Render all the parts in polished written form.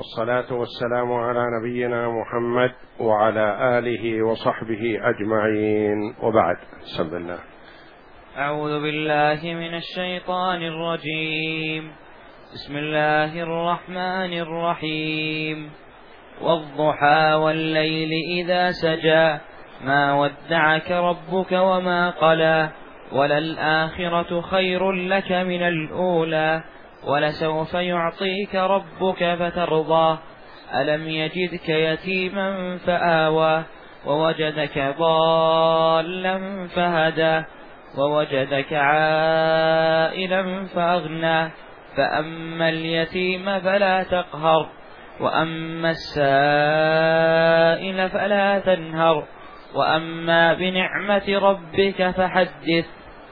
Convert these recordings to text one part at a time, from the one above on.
والصلاة والسلام على نبينا محمد وعلى آله وصحبه أجمعين، وبعد. بسم الله. أعوذ بالله من الشيطان الرجيم. بسم الله الرحمن الرحيم. والضحى والليل إذا سجى ما ودعك ربك وما قلى وللآخرة خير لك من الأولى ولسوف يعطيك ربك فترضى ألم يجدك يتيما فآوى ووجدك ضالا فهدى ووجدك عائلا فأغنى فأما اليتيم فلا تقهر وأما السائل فلا تنهر وأما بنعمة ربك فحدث.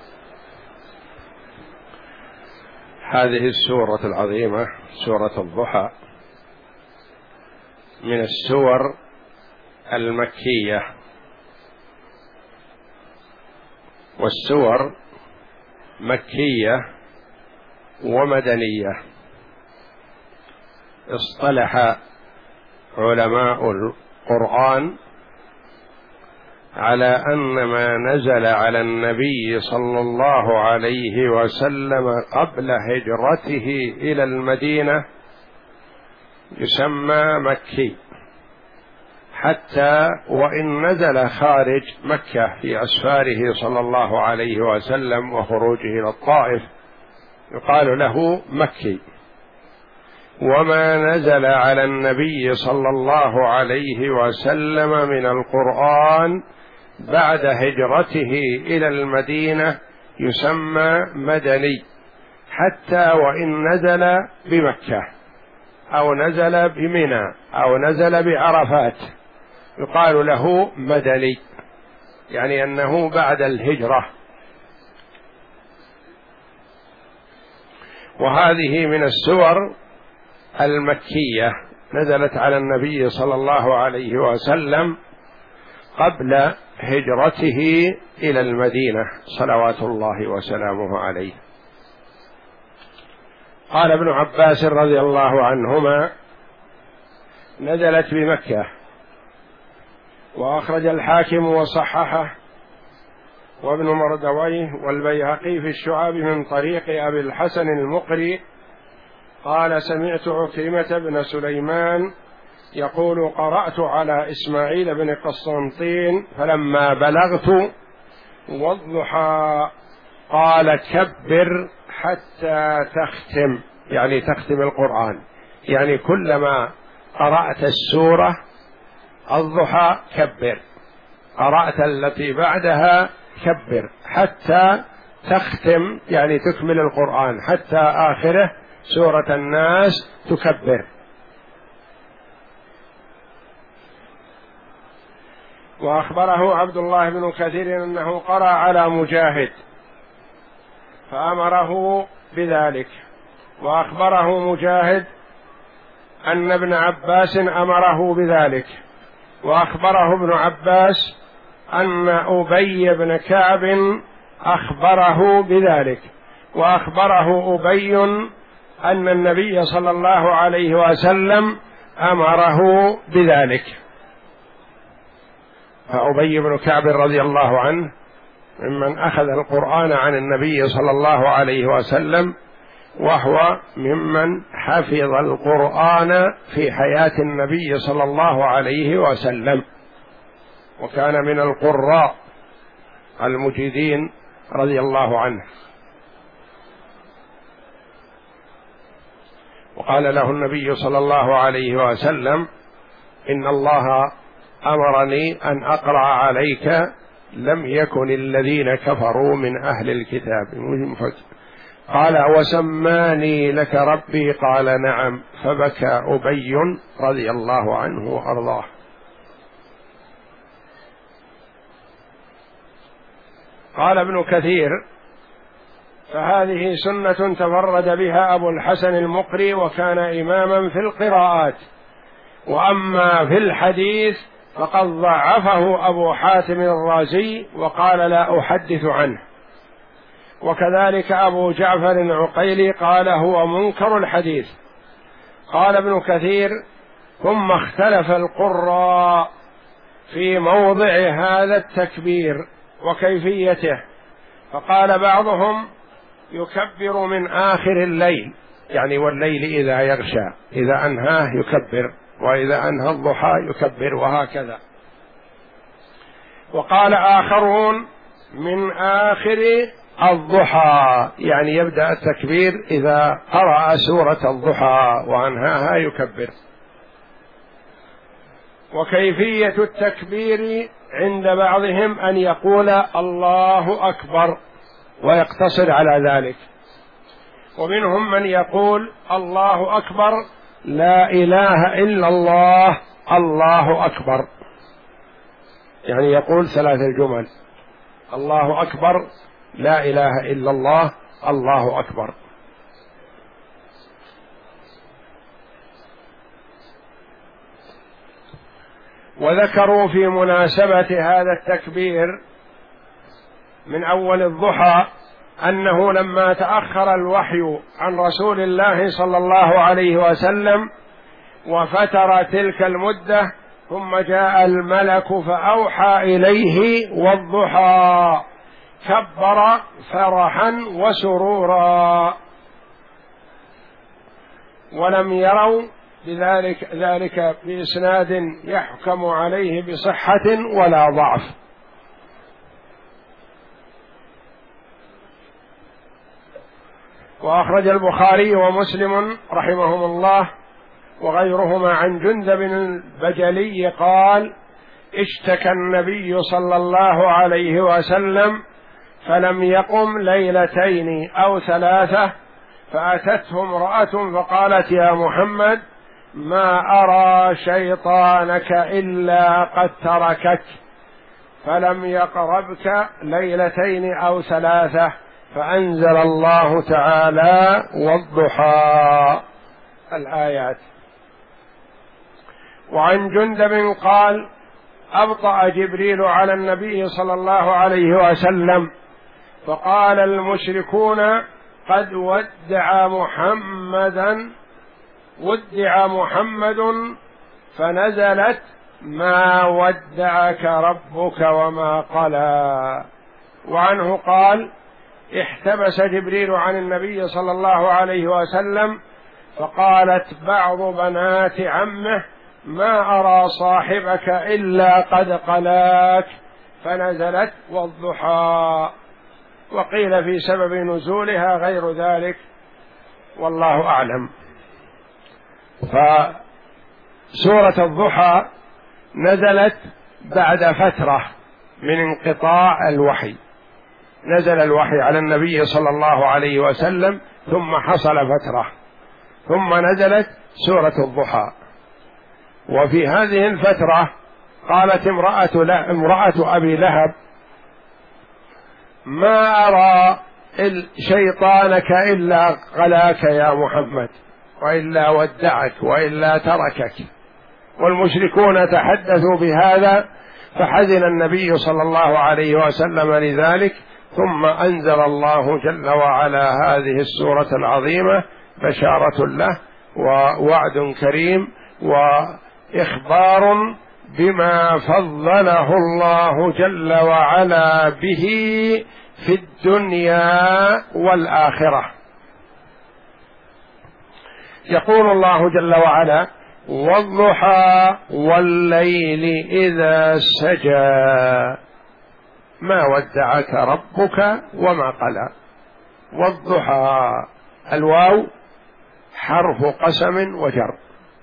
هذه السورة العظيمة سورة الضحى من السور المكية، والسور مكية ومدنية. اصطلح علماء القرآن على أن ما نزل على النبي صلى الله عليه وسلم قبل هجرته إلى المدينة يسمى مكي، حتى وإن نزل خارج مكة في أسفاره صلى الله عليه وسلم وخروجه إلى الطائف يقال له مكي. وما نزل على النبي صلى الله عليه وسلم من القرآن بعد هجرته إلى المدينة يسمى مدني، حتى وإن نزل بمكة أو نزل بمنى أو نزل بعرفات يقال له مدني، يعني أنه بعد الهجرة. وهذه من السور المكية نزلت على النبي صلى الله عليه وسلم قبل هجرته إلى المدينة صلوات الله وسلامه عليه. قال ابن عباس رضي الله عنهما: نزلت بمكة، وأخرج الحاكم وصححه وابن مردويه والبيهقي في الشعاب من طريق أبي الحسن المقري قال: سمعت عكرمة بن سليمان يقول: قرأت على إسماعيل بن قسطنطين فلما بلغت والضحى قال: كبر حتى تختم، يعني تختم القرآن، يعني كلما قرأت السورة الضحى كبر، قرأت التي بعدها كبر حتى تختم، يعني تكمل القرآن حتى آخره سورة الناس تكبر. وأخبره عبد الله بن كثير أنه قرأ على مجاهد فأمره بذلك، وأخبره مجاهد أن ابن عباس أمره بذلك، وأخبره ابن عباس أن أبي بن كعب أخبره بذلك، وأخبره أبي أن النبي صلى الله عليه وسلم أمره بذلك. فأبي بن كعب رضي الله عنه ممن أخذ القرآن عن النبي صلى الله عليه وسلم، وهو ممن حفظ القرآن في حياة النبي صلى الله عليه وسلم، وكان من القراء المجيدين رضي الله عنه. وقال له النبي صلى الله عليه وسلم: إن الله أمرني أن أقرأ عليك لم يكن الذين كفروا من أهل الكتاب. قال: وسماني لك ربي؟ قال: نعم. فبكى أبي رضي الله عنه وأرضاه. قال ابن كثير: فهذه سنة تفرد بها أبو الحسن المقري وكان إماما في القراءات، وأما في الحديث فقد ضعفه أبو حاتم الرازي وقال: لا أحدث عنه. وكذلك أبو جعفر العقيلي قال: هو منكر الحديث. قال ابن كثير: ثم اختلف القراء في موضع هذا التكبير وكيفيته، فقال بعضهم: يكبر من آخر الليل، يعني والليل إذا يغشى، إذا أنهاه يكبر، وإذا أنهى الضحى يكبر، وهكذا. وقال آخرون: من آخر الضحى، يعني يبدأ التكبير إذا قرأ سورة الضحى وأنهاها يكبر. وكيفية التكبير عند بعضهم أن يقول الله أكبر ويقتصر على ذلك، ومنهم من يقول الله أكبر لا إله إلا الله الله أكبر، يعني يقول 3 جمل: الله أكبر لا إله إلا الله الله أكبر. وذكروا في مناسبة هذا التكبير من أول الضحى أنه لما تأخر الوحي عن رسول الله صلى الله عليه وسلم وفتر تلك المدة، ثم جاء الملك فأوحى إليه والضحى، كبر فرحا وسرورا، ولم يروا ذلك بإسناد يحكم عليه بصحة ولا ضعف. وأخرج البخاري ومسلم رحمهم الله وغيرهما عن جندب البجلي قال: اشتكى النبي صلى الله عليه وسلم فلم يقم ليلتين أو 3، فأتته امرأة فقالت: يا محمد، ما أرى شيطانك إلا قد تركك، فلم يقربك ليلتين أو 3، فأنزل الله تعالى والضحى الآيات. وعن جندب قال: أبطأ جبريل على النبي صلى الله عليه وسلم، فقال المشركون: قد ودع محمد، فنزلت: ما ودعك ربك وما قلى. وعنه قال: احتبس جبريل عن النبي صلى الله عليه وسلم، فقالت بعض بنات عمه: ما أرى صاحبك إلا قد قلاك، فنزلت والضحى. وقيل في سبب نزولها غير ذلك، والله أعلم. فسورة الضحى نزلت بعد فترة من انقطاع الوحي، نزل الوحي على النبي صلى الله عليه وسلم ثم حصل فترة، ثم نزلت سورة الضحى. وفي هذه الفترة قالت امرأة أبي لهب: ما أرى شيطانك إلا قلاك يا محمد، وإلا ودعك، وإلا تركك. والمشركون تحدثوا بهذا، فحزن النبي صلى الله عليه وسلم لذلك، ثم أنزل الله جل وعلا هذه السورة العظيمة بشارة له ووعد كريم وإخبار بما فضله الله جل وعلا به في الدنيا والآخرة. يقول الله جل وعلا: والضحى والليل إذا سجى ما ودعك ربك وما قلى. والضحى الواو حرف قسم وجر،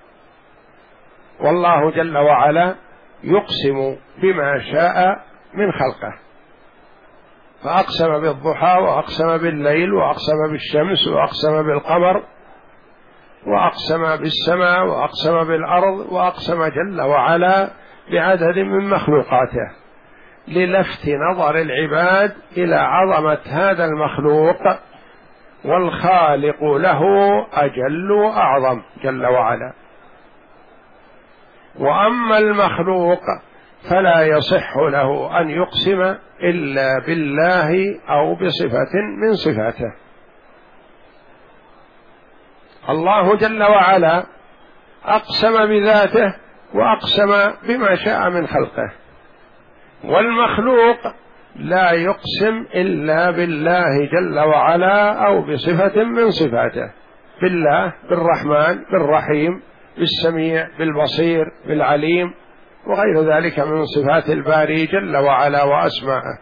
والله جل وعلا يقسم بما شاء من خلقه، فأقسم بالضحى وأقسم بالليل وأقسم بالشمس وأقسم بالقمر وأقسم بالسماء وأقسم بالأرض، وأقسم جل وعلا بعدد من مخلوقاته للفت نظر العباد إلى عظمة هذا المخلوق، والخالق له أجل وأعظم جل وعلا. وأما المخلوق فلا يصح له أن يقسم إلا بالله أو بصفة من صفاته. الله جل وعلا أقسم بذاته وأقسم بما شاء من خلقه، والمخلوق لا يقسم إلا بالله جل وعلا أو بصفة من صفاته، بالله، بالرحمن، بالرحيم، بالسميع، بالبصير، بالعليم، وغير ذلك من صفات الباري جل وعلا وأسماءه.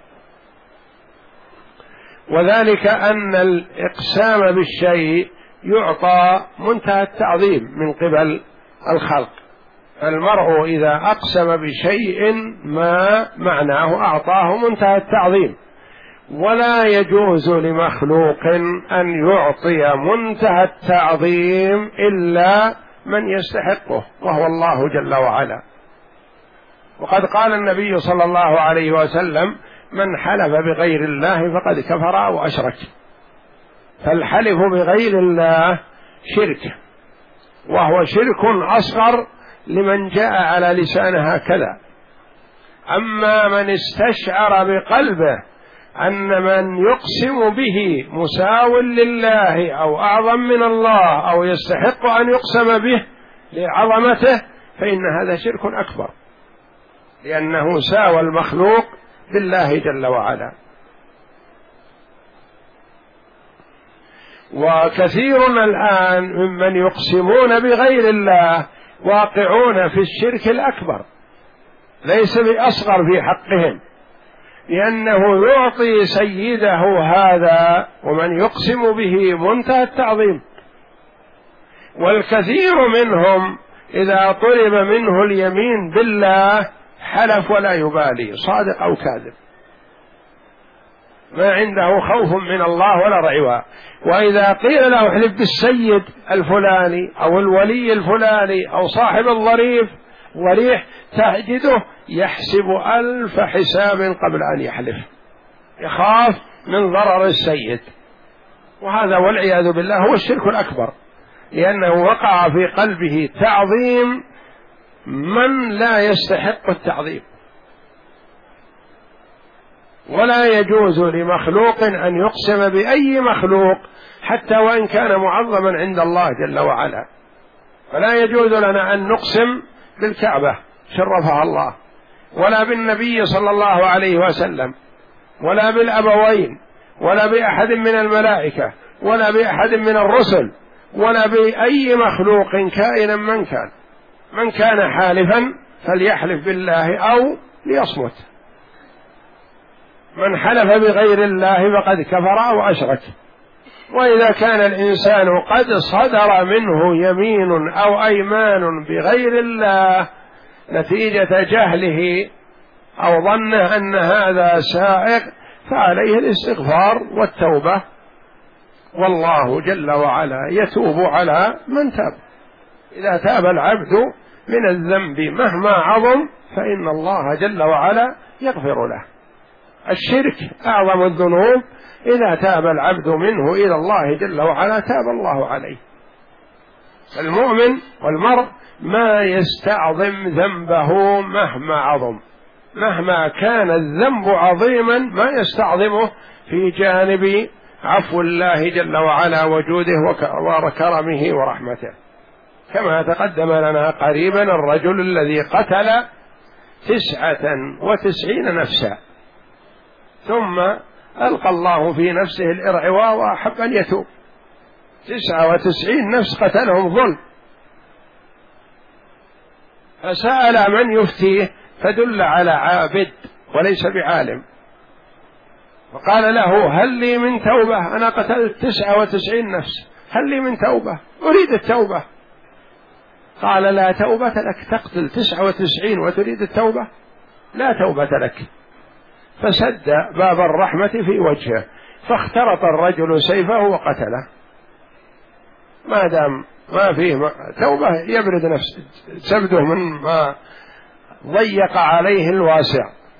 وذلك أن الإقسام بالشيء يعطى منتهى التعظيم من قبل الخلق، المرء إذا أقسم بشيء ما معناه أعطاه منتهى التعظيم، ولا يجوز لمخلوق أن يعطي منتهى التعظيم إلا من يستحقه وهو الله جل وعلا. وقد قال النبي صلى الله عليه وسلم: من حلف بغير الله فقد كفر أو أشرك. فالحلف بغير الله شرك، وهو شرك أصغر لمن جاء على لسان هكذا. أما من استشعر بقلبه أن من يقسم به مساو لله أو أعظم من الله أو يستحق أن يقسم به لعظمته، فإن هذا شرك أكبر، لأنه ساوى المخلوق بالله جل وعلا. وكثير الآن ممن يقسمون بغير الله واقعون في الشرك الأكبر، ليس بأصغر في حقهم، لأنه يعطي سيده هذا ومن يقسم به منتهى التعظيم. والكثير منهم إذا طلب منه اليمين بالله حلف ولا يبالي صادق أو كاذب، ما عنده خوف من الله ولا رعوى. وإذا قيل له احلف بالسيد الفلاني أو الولي الفلاني أو صاحب الضريف وريح، تجده يحسب 1000 حساب قبل أن يحلف، يخاف من ضرر السيد. وهذا والعياذ بالله هو الشرك الأكبر، لأنه وقع في قلبه تعظيم من لا يستحق التعظيم. ولا يجوز لمخلوق أن يقسم بأي مخلوق حتى وإن كان معظما عند الله جل وعلا. فلا يجوز لنا أن نقسم بالكعبة شرفها الله، ولا بالنبي صلى الله عليه وسلم، ولا بالأبوين، ولا بأحد من الملائكة، ولا بأحد من الرسل، ولا بأي مخلوق كائنا من كان. من كان حالفا فليحلف بالله أو ليصمت. من حلف بغير الله فقد كفر أو أشرك. وإذا كان الإنسان قد صدر منه يمين أو أيمان بغير الله نتيجة جهله أو ظنه أن هذا سائق، فعليه الاستغفار والتوبة، والله جل وعلا يتوب على من تاب. إذا تاب العبد من الذنب مهما عظم فإن الله جل وعلا يغفر له. الشرك أعظم الذنوب، إذا تاب العبد منه إلى الله جل وعلا تاب الله عليه. المؤمن والمرء ما يستعظم ذنبه مهما عظم، مهما كان الذنب عظيما ما يستعظمه في جانب عفو الله جل وعلا وجوده وكرمه ورحمته. كما تقدم لنا قريبا الرجل الذي قتل 99 نفسا، ثم ألقى الله في نفسه الإرعواء وأحب أن يتوب. 99 نفس قتلهم ظلم، فسأل من يفتيه فدل على عابد وليس بعالم، فقال له: هل لي من توبة؟ أنا قتلت 99 نفس، هل لي من توبة؟ أريد التوبة. قال: لا توبة لك، تقتل 99 وتريد التوبة؟ لا توبة لك. فسد باب الرحمة في وجهه، فاخترط الرجل سيفه وقتله. ما دام ما فيه توبة يبرد نفسه، تبده من ما ضيق عليه الواسع.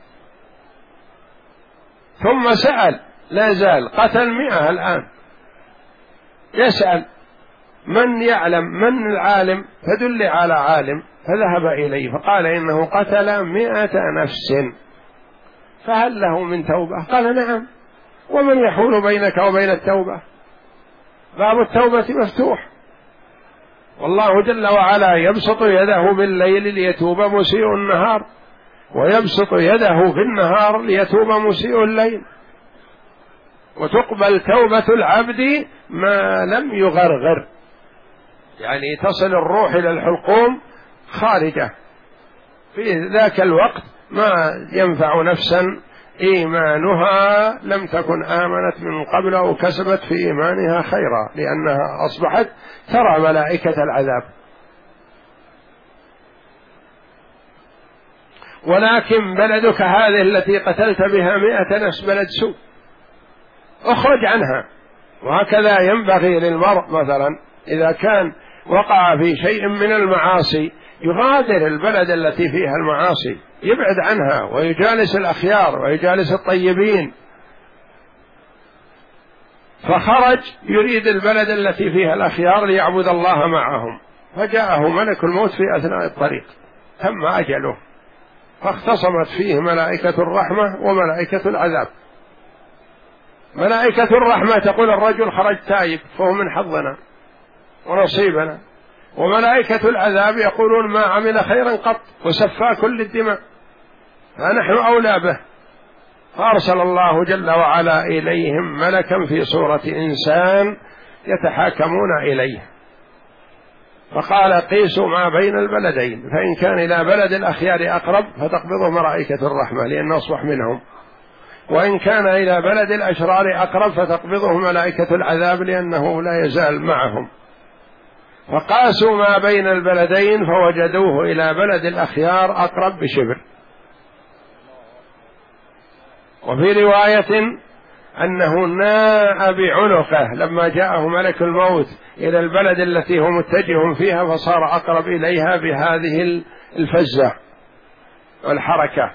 ثم سأل، لا زال قتل 100 الآن، يسأل من يعلم، من العالم؟ فدل على عالم، فذهب إليه فقال: إنه قتل 100 نفس، فهل له من توبة؟ قال: نعم. ومن يحول بينك وبين التوبة؟ باب التوبة مفتوح. والله جل وعلا يبسط يده بالليل ليتوب مسيء النهار، ويبسط يده في النهار ليتوب مسيء الليل، وتقبل توبة العبد ما لم يغرغر، يعني تصل الروح إلى الحلقوم خارجة، في ذاك الوقت ما ينفع نفسا إيمانها لم تكن آمنت من قبل أو كسبت في إيمانها خيرا، لأنها أصبحت ترى ملائكة العذاب. ولكن بلدك هذه التي قتلت بها 100 نفس بلد سوء، اخرج عنها. وهكذا ينبغي للمرء مثلا إذا كان وقع في شيء من المعاصي يغادر البلد التي فيها المعاصي، يبعد عنها ويجالس الأخيار ويجالس الطيبين. فخرج يريد البلد التي فيها الأخيار ليعبد الله معهم، فجاءه ملك الموت في أثناء الطريق، تم أجله، فاختصمت فيه ملائكة الرحمة وملائكة العذاب. ملائكة الرحمة تقول الرجل خرج تائب فهو من حظنا ونصيبنا، وملائكة العذاب يقولون ما عمل خيرا قط وسفى كل الدماء فنحن أولى به. فأرسل الله جل وعلا إليهم ملكا في صورة إنسان يتحاكمون إليه، فقال قيسوا ما بين البلدين، فإن كان إلى بلد الأخيار أقرب فتقبضه ملائكة الرحمة لأن أصبح منهم، وإن كان إلى بلد الأشرار أقرب فتقبضه ملائكة العذاب لأنه لا يزال معهم. فقاسوا ما بين البلدين فوجدوه إلى بلد الأخيار أقرب بشبر. وفي رواية أنه ناء بعنقه لما جاءه ملك الموت إلى البلد التي هو متجه فيها، فصار أقرب إليها بهذه الفزة والحركة.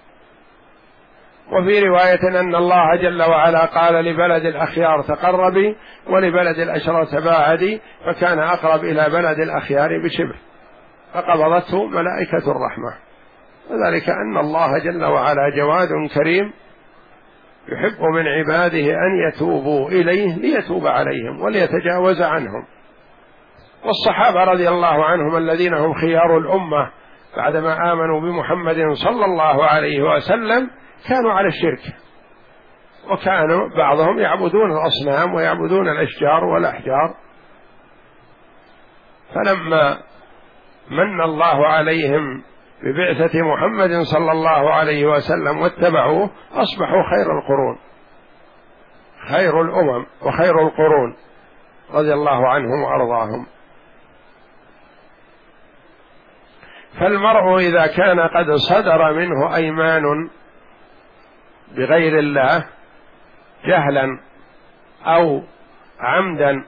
وفي رواية أن الله جل وعلا قال لبلد الأخيار تقربي ولبلد الأشرار تباعدي، فكان أقرب إلى بلد الأخيار بشبر، فقبضته ملائكة الرحمة. وذلك أن الله جل وعلا جواد كريم يحب من عباده أن يتوبوا إليه ليتوب عليهم وليتجاوز عنهم. والصحابة رضي الله عنهم الذين هم خيار الأمة بعدما آمنوا بمحمد صلى الله عليه وسلم كانوا على الشرك، وكانوا بعضهم يعبدون الأصنام ويعبدون الأشجار والأحجار، فلما من الله عليهم ببعثة محمد صلى الله عليه وسلم واتبعوه أصبحوا خير القرون، خير الأمم وخير القرون رضي الله عنهم وأرضاهم. فالمرء إذا كان قد صدر منه أيمان بغير الله جهلا أو عمدا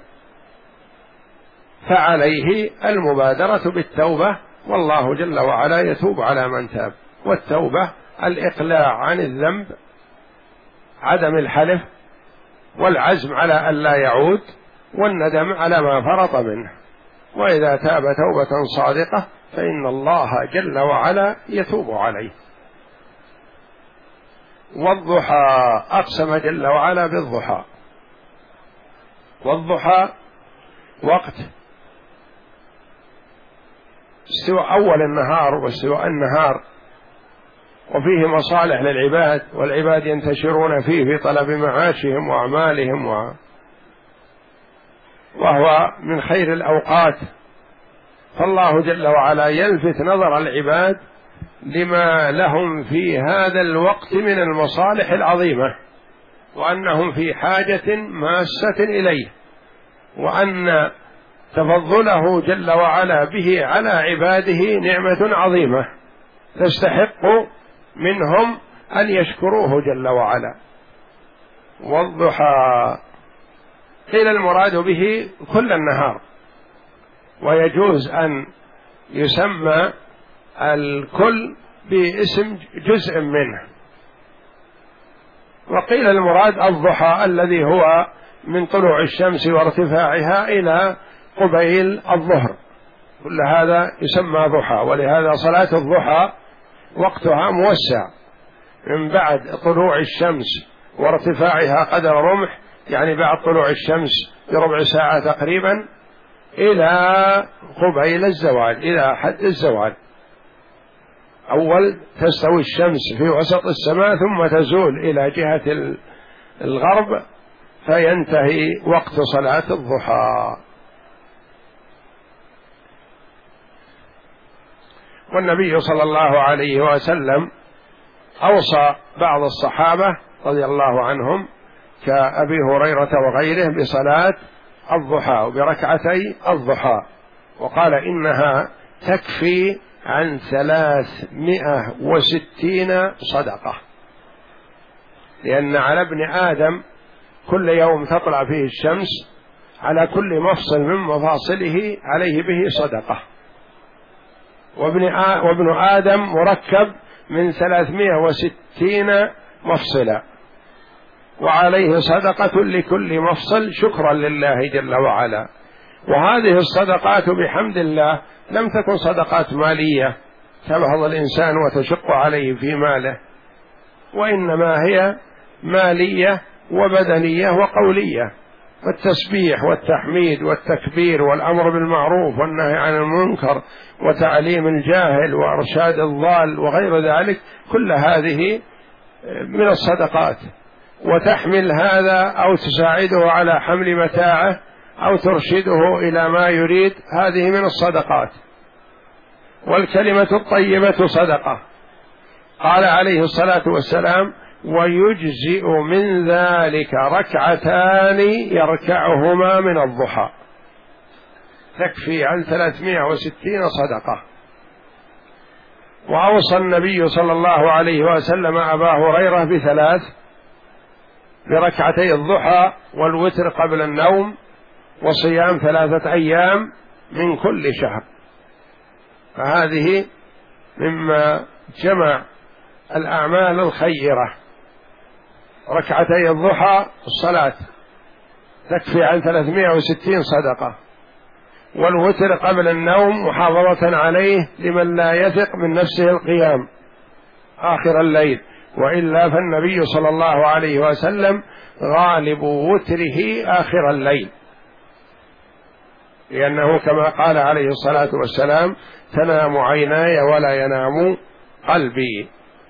فعليه المبادرة بالتوبة، والله جل وعلا يتوب على من تاب. والتوبة الإقلاع عن الذنب، عدم الحلف، والعزم على أن لا يعود، والندم على ما فرط منه. وإذا تاب توبة صادقة فإن الله جل وعلا يتوب عليه. والضحى أقسم جل وعلا بالضحى، والضحى وقت استواء أول النهار واستواء النهار، وفيه مصالح للعباد، والعباد ينتشرون فيه في طلب معاشهم وأعمالهم وهو من خير الأوقات. فالله جل وعلا يلفت نظر العباد لما لهم في هذا الوقت من المصالح العظيمة، وأنهم في حاجة ماسة إليه، وأن تفضله جل وعلا به على عباده نعمة عظيمة تستحق منهم أن يشكروه جل وعلا. والضحى قيل المراد به كل النهار، ويجوز أن يسمى الكل باسم جزء منه. وقيل المراد الضحى الذي هو من طلوع الشمس وارتفاعها إلى قبيل الظهر، كل هذا يسمى ضحى. ولهذا صلاة الضحى وقتها موسع، من بعد طلوع الشمس وارتفاعها قدر رمح، يعني بعد طلوع الشمس بربع ساعة تقريبا، إلى قبيل الزوال، إلى حد الزوال. أول تستوي الشمس في وسط السماء ثم تزول إلى جهة الغرب فينتهي وقت صلاة الضحى. والنبي صلى الله عليه وسلم أوصى بعض الصحابة رضي الله عنهم كأبي هريرة وغيره بصلاة الضحى وبركعتي الضحى، وقال إنها تكفي عن 360 صدقة، لأن على ابن آدم كل يوم تطلع فيه الشمس على كل مفصل من مفاصله عليه به صدقة، وابن آدم مركب من 360 مفصلا، وعليه صدقة لكل مفصل شكرا لله جل وعلا. وهذه الصدقات بحمد الله لم تكن صدقات مالية تبهض الإنسان وتشق عليه في ماله، وإنما هي مالية وبدنية وقولية، والتسبيح والتحميد والتكبير والأمر بالمعروف والنهي عن المنكر وتعليم الجاهل وإرشاد الضال وغير ذلك، كل هذه من الصدقات. وتحمل هذا أو تساعده على حمل متاعه أو ترشده إلى ما يريد، هذه من الصدقات. والكلمة الطيبة صدقة، قال عليه الصلاة والسلام: ويجزئ من ذلك ركعتان يركعهما من الضحى، تكفي عن 360 صدقة. وأوصى النبي صلى الله عليه وسلم أبا هريرة بثلاث: بركعتي الضحى والوتر قبل النوم وصيام 3 أيام من كل شهر. فهذه مما جمع الأعمال الخيرة. ركعتي الضحى الصلاة تكفي عن 360 صدقة، والوتر قبل النوم محافظة عليه لمن لا يثق من نفسه القيام آخر الليل، وإلا فالنبي صلى الله عليه وسلم غالب وتره آخر الليل، لأنه كما قال عليه الصلاة والسلام: تنام عيناي ولا ينام قلبي.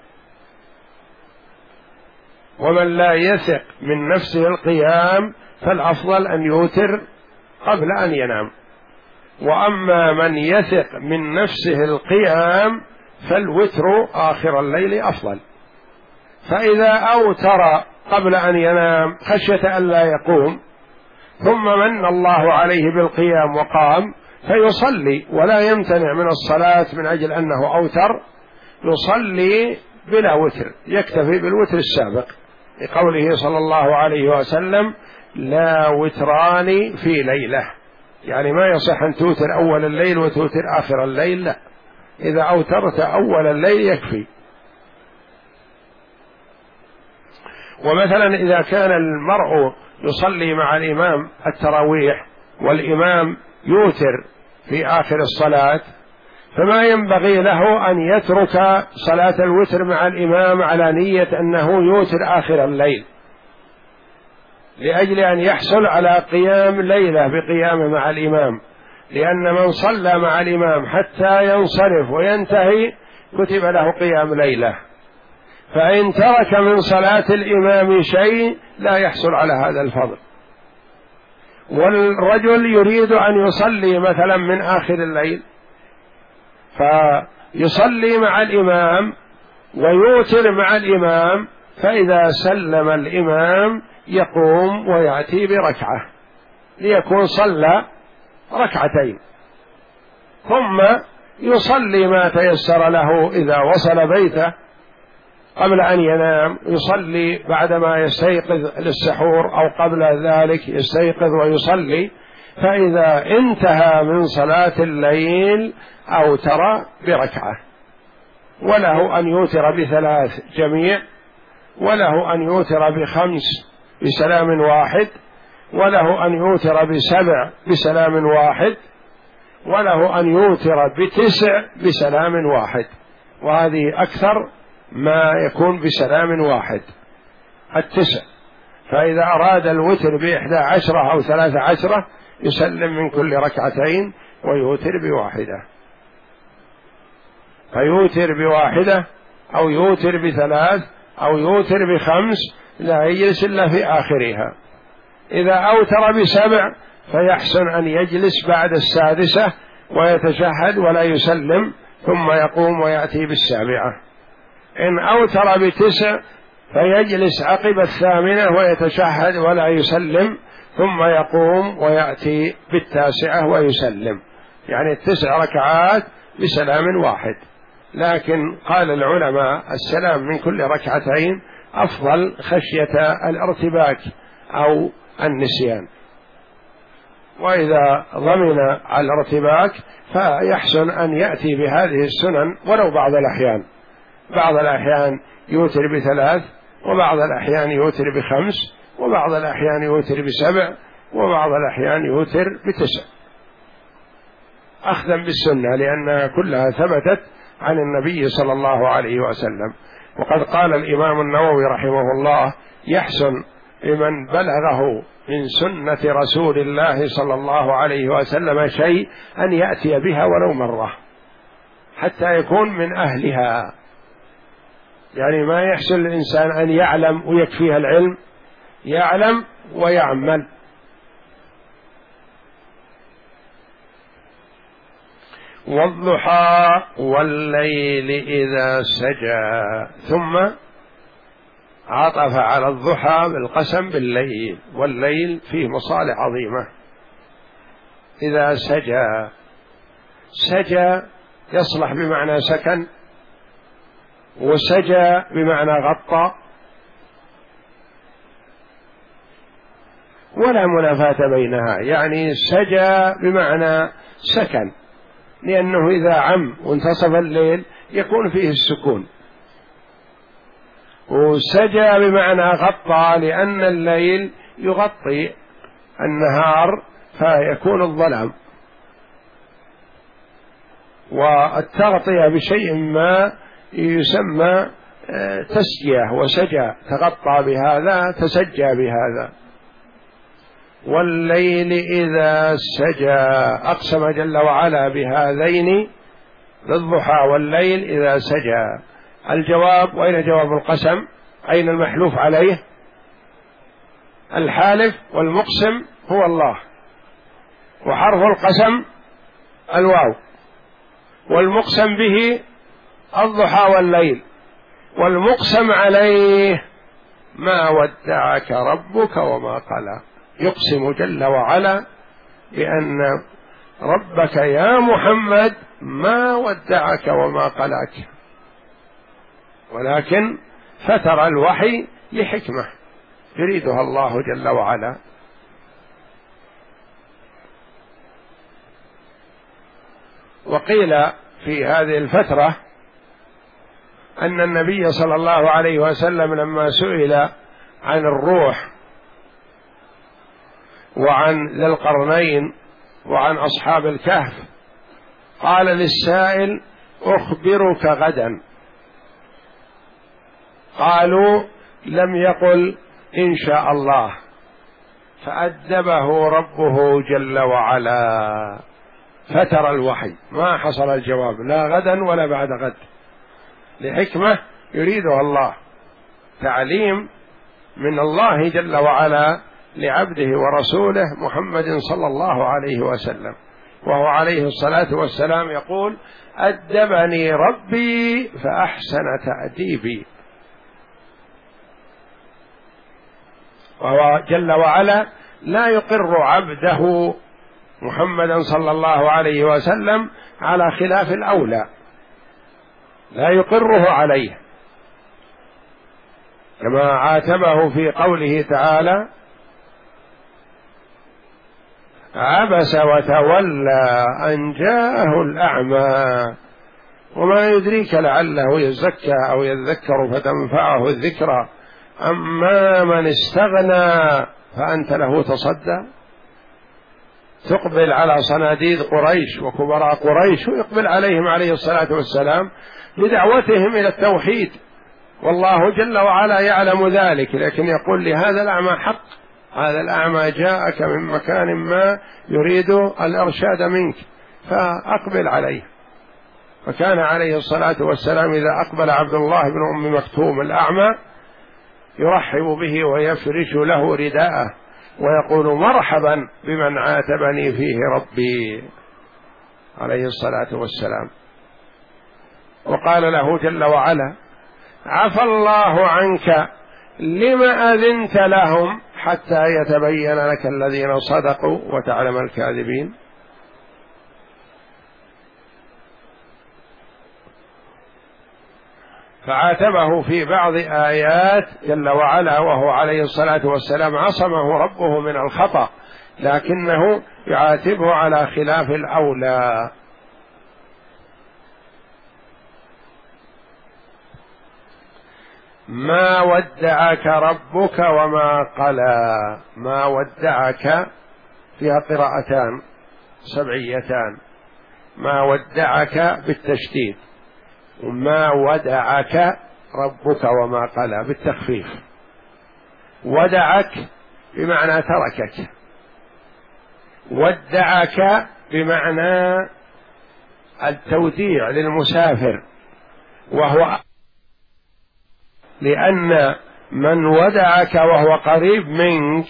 ومن لا يثق من نفسه القيام فالأفضل أن يوتر قبل أن ينام، وأما من يثق من نفسه القيام فالوتر آخر الليل أفضل. فإذا أوتر قبل أن ينام خشية أن لا يقوم، ثم من الله عليه بالقيام وقام، فيصلي ولا يمتنع من الصلاة من أجل أنه أوتر، يصلي بلا وتر، يكتفي بالوتر السابق، لقوله صلى الله عليه وسلم: لا وتران في ليلة، يعني ما يصح أن توتر أول الليل وتوتر آخر الليل، لا، إذا أوترت أول الليل يكفي. ومثلا إذا كان المرء يصلي مع الإمام التراويح والإمام يوتر في آخر الصلاة، فما ينبغي له أن يترك صلاة الوتر مع الإمام على نية أنه يوتر آخر الليل، لأجل أن يحصل على قيام ليلة بقيامه مع الإمام، لأن من صلى مع الإمام حتى ينصرف وينتهي كتب له قيام ليلة، فإن ترك من صلاة الإمام شيء لا يحصل على هذا الفضل. والرجل يريد أن يصلي مثلا من آخر الليل فيصلي مع الإمام ويوتر مع الإمام، فإذا سلم الإمام يقوم ويأتي بركعة ليكون صلى ركعتين، ثم يصلي ما تيسر له إذا وصل بيته قبل أن ينام، يصلي بعدما يستيقظ للسحور أو قبل ذلك يستيقظ ويصلي، فإذا انتهى من صلاة الليل أوتر بركعة، وله أن يوتر ب3 جميع، وله أن يوتر ب5 بسلام واحد، وله أن يوتر ب7 بسلام واحد، وله أن يوتر ب9 بسلام واحد، وهذه أكثر ما يكون بسلام واحد 9. فإذا أراد الوتر ب11 أو 13 يسلم من كل ركعتين ويوتر بواحدة، فيوتر بواحدة أو يوتر بثلاث أو يوتر بخمس، لا يجلس إلا في آخرها. إذا أوتر بسبع فيحسن أن يجلس بعد السادسة ويتشهد ولا يسلم ثم يقوم ويأتي بالسابعة. إن أوتر بتسع فيجلس عقب الثامنة ويتشهد ولا يسلم ثم يقوم ويأتي بالتاسعة ويسلم، يعني 9 ركعات بسلام واحد. لكن قال العلماء السلام من كل ركعتين أفضل خشية الارتباك أو النسيان، وإذا ضمن على الارتباك فيحسن أن يأتي بهذه السنن ولو بعض الأحيان. بعض الأحيان يوتر ب3 وبعض الأحيان يوتر ب5 وبعض الأحيان يوتر ب7 وبعض الأحيان يوتر ب9 أخذا بالسنة، لأنها كلها ثبتت عن النبي صلى الله عليه وسلم. وقد قال الإمام النووي رحمه الله: يحسن لمن بلغه من سنة رسول الله صلى الله عليه وسلم شيء أن يأتي بها ولو مرة حتى يكون من أهلها. يعني ما يحسن الإنسان أن يعلم ويكفيها العلم، يعلم ويعمل. والضحى والليل إذا سجى، ثم عطف على الضحى بالقسم بالليل، والليل فيه مصالح عظيمة. إذا سجى، سجى يصلح بمعنى سكن، وسجى بمعنى غطى، ولا منافاة بينها. يعني سجى بمعنى سكن، لأنه إذا عم وانتصف الليل يكون فيه السكون، وسجى بمعنى غطى لأن الليل يغطي النهار فيكون الظلام، والتغطية بشيء ما يسمى تسجية، وسجى تغطى بهذا تسجى بهذا. والليل إذا سجى، أقسم جل وعلا بهذين بالضحى والليل إذا سجى. الجواب، وأين جواب القسم؟ أين المحلوف عليه؟ الحالف والمقسم هو الله، وحرف القسم الواو، والمقسم به الضحى والليل، والمقسم عليه ما ودعك ربك وما قلى. يقسم جل وعلا بأن ربك يا محمد ما ودعك وما قلاك، ولكن فتر الوحي لحكمة يريدها الله جل وعلا. وقيل في هذه الفترة أن النبي صلى الله عليه وسلم لما سئل عن الروح وعن ذي القرنين وعن أصحاب الكهف قال للسائل: أخبرك غدا. قالوا: لم يقل إن شاء الله، فأدبه ربه جل وعلا، فتر الوحي، ما حصل الجواب لا غدا ولا بعد غد، لحكمة يريدها الله، تعليم من الله جل وعلا لعبده ورسوله محمد صلى الله عليه وسلم. وهو عليه الصلاة والسلام يقول: أدبني ربي فأحسن تأديبي. وهو جل وعلا لا يقر عبده محمدا صلى الله عليه وسلم على خلاف الأولى، لا يقره عليه، كما عاتبه في قوله تعالى: عبس وتولى أن جاءه الأعمى وما يدريك لعله يزكى أو يذكر فتنفعه الذكرى أما من استغنى فأنت له تصدى. تقبل على صناديد قريش وكبراء قريش ويقبل عليهم عليه الصلاة والسلام بدعوتهم إلى التوحيد، والله جل وعلا يعلم ذلك، لكن يقول لهذا الأعمى حق هذا الأعمى جاءك من مكان ما يريد الإرشاد منك فأقبل عليه. فكان عليه الصلاة والسلام إذا أقبل عبد الله بن أم مكتوم الأعمى يرحب به ويفرش له رداءه ويقول مرحبا بمن عاتبني فيه ربي عليه الصلاة والسلام. وقال له جل وعلا عفى الله عنك لم أذنت لهم حتى يتبين لك الذين صدقوا وتعلم الكاذبين. فعاتبه في بعض آيات جل وعلا وهو عليه الصلاة والسلام عصمه ربه من الخطأ، لكنه يعاتبه على خلاف الأولى. ما ودعك ربك وما قلى. ما ودعك فيها قراءتان سبعيتان، ما ودعك بالتشديد، وما ودعك ربك وما قلى بالتخفيف. ودعك بمعنى تركك، ودعك بمعنى التوديع للمسافر، وهو لأن من ودعك وهو قريب منك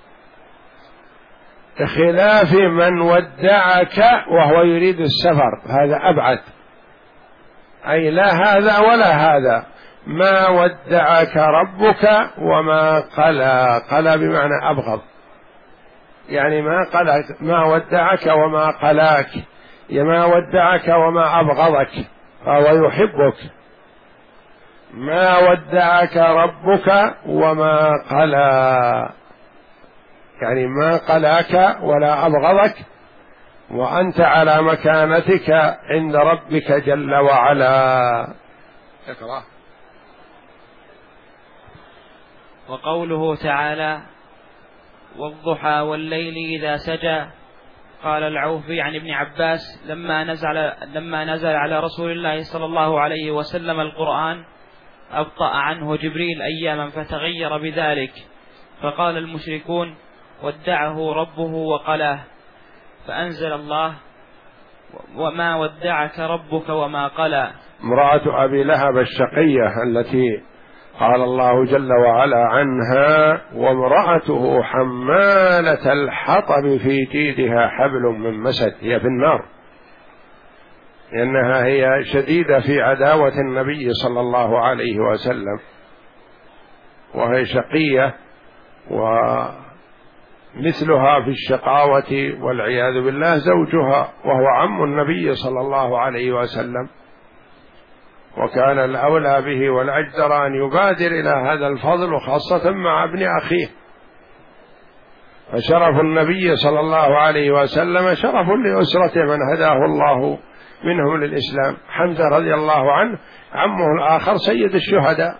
خلاف من ودعك وهو يريد السفر، هذا أبعد، أي لا هذا ولا هذا. ما ودعك ربك وما قلى. قلى بمعنى أبغض، يعني ما ودعك وما قلاك، ما ودعك وما أبغضك فهو يحبك. ما ودعك ربك وما قلى، يعني ما قلاك ولا أبغضك، وأنت على مكانتك عند ربك جل وعلا. اقرأ. وقوله تعالى والضحى والليل إذا سجى. قال العوفي عن ابن عباس لما نزل على رسول الله صلى الله عليه وسلم القرآن أبطأ عنه جبريل أياما فتغير بذلك، فقال المشركون ودعه ربه وقلاه، فأنزل الله وما ودعك ربك وما قلى. امرأة أبي لهب الشقية التي قال الله جل وعلا عنها وامرأته حمالة الحطب في جيدها حبل من مسد، هي في النار، لأنها هي شديدة في عداوة النبي صلى الله عليه وسلم، وهي شقية ومثلها في الشقاوة والعياذ بالله زوجها وهو عم النبي صلى الله عليه وسلم، وكان الأولى به والأجدر أن يبادر إلى هذا الفضل، وخاصة مع ابن أخيه. فشرف النبي صلى الله عليه وسلم شرف لأسرته من هداه الله منهم للإسلام. حمزة رضي الله عنه عمه الآخر سيد الشهداء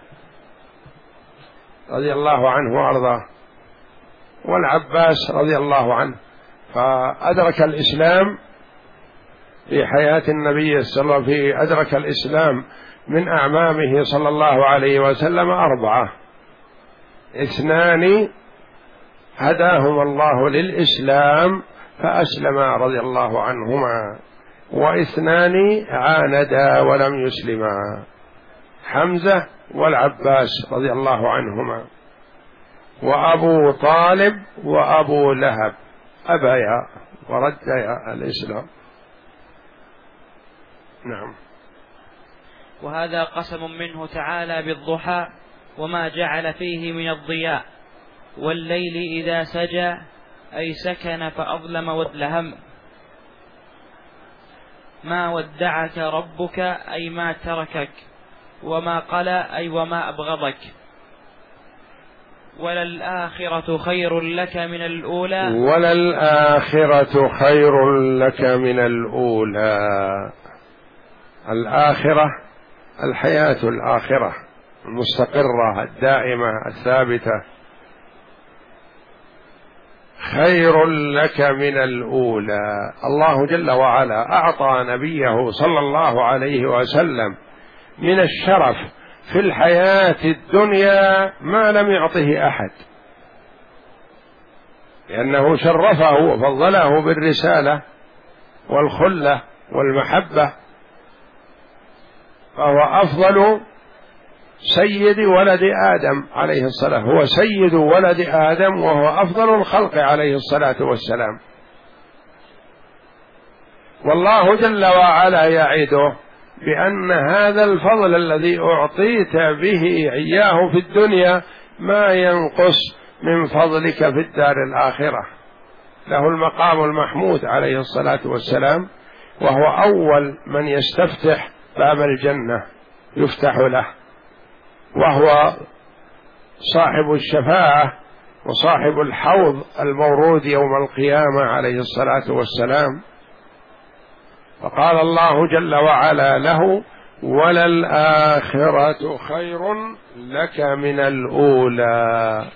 رضي الله عنه وأرضاه، والعباس رضي الله عنه، فأدرك الإسلام في حياة النبي صلى الله عليه وسلم، أدرك الإسلام من أعمامه صلى الله عليه وسلم 4، 2 هداهم الله للإسلام فأسلما رضي الله عنهما، و2 عاندا ولم يسلما، حمزة والعباس رضي الله عنهما، وأبو طالب وأبو لهب أبيا ورديا الإسلام. نعم. وهذا قسم منه تعالى بالضحى وما جعل فيه من الضياء، والليل إذا سجى أي سكن فأظلم وادلهم. ما ودعك ربك أي ما تركك، وما قلى أي وما أبغضك. وللآخرة خير لك من الأولى. وللآخرة خير لك من الأولى. الآخرة الحياة الآخرة المستقرة الدائمة الثابتة، خير لك من الأولى. الله جل وعلا أعطى نبيه صلى الله عليه وسلم من الشرف في الحياة الدنيا ما لم يعطه أحد، لأنه شرفه وفضله بالرسالة والخلة والمحبة، فهو أفضل سيد ولد آدم عليه الصلاة، هو سيد ولد آدم وهو أفضل الخلق عليه الصلاة والسلام. والله جل وعلا يعده بأن هذا الفضل الذي أعطيت به إياه في الدنيا ما ينقص من فضلك في الدار الآخرة. له المقام المحمود عليه الصلاة والسلام، وهو أول من يستفتح باب الجنة يفتح له، وهو صاحب الشفاعة وصاحب الحوض المورود يوم القيامة عليه الصلاة والسلام. فقال الله جل وعلا له: وللآخرة خير لك من الأولى.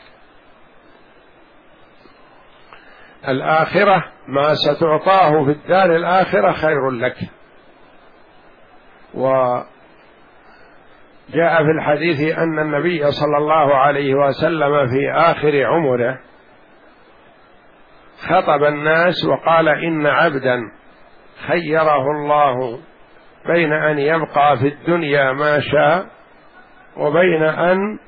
الآخرة ما ستعطاه في الدار الآخرة خير لك. وجاء في الحديث أن النبي صلى الله عليه وسلم في آخر عمره خطب الناس وقال: إن عبدا خيره الله بين أن يبقى في الدنيا ما شاء وبين أن